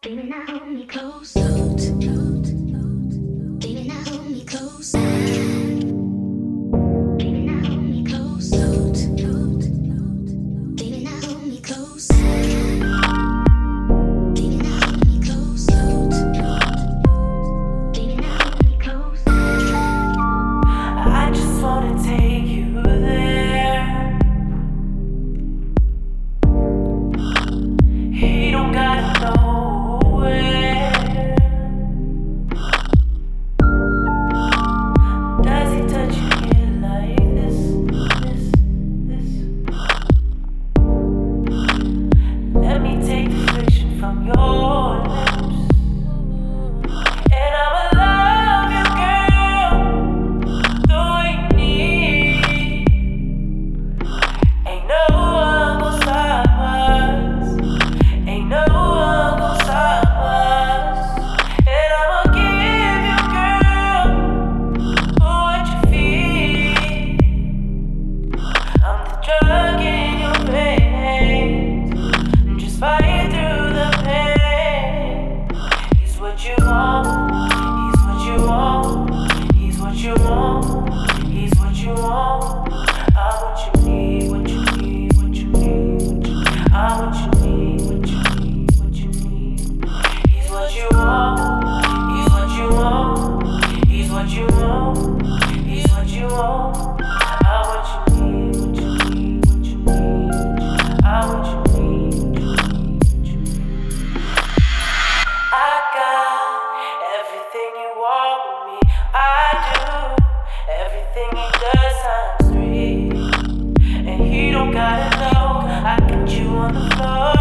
Baby, now hold me close. Baby, now hold me close. Baby, now hold me close. Baby, now hold me close. Baby, now hold me close. Baby, now hold me close. I just wanna take you there. He don't gotta know where. Does he touch you here like this? Let me take the friction from your lips, and I'ma love you, girl, the way you need. Ain't no one gon' stop us. Ain't no one gon' stop us. And I'ma give you, girl, what you feel. I'm the drug in your veins. Just fight through the pain. He's what you want. He's what you want. He's what you want. He's what you want. I'm what you need. What you need. What you need. I'm what you need. What you need. What you need. He's what you want. He's what you want. He's what you want. He's what you want. I'm what you need. What you need. What you need. I'm what you need. What you need. I got everything you want with me. I do everything he does times 3, and he don't gotta know. I got you on the floor.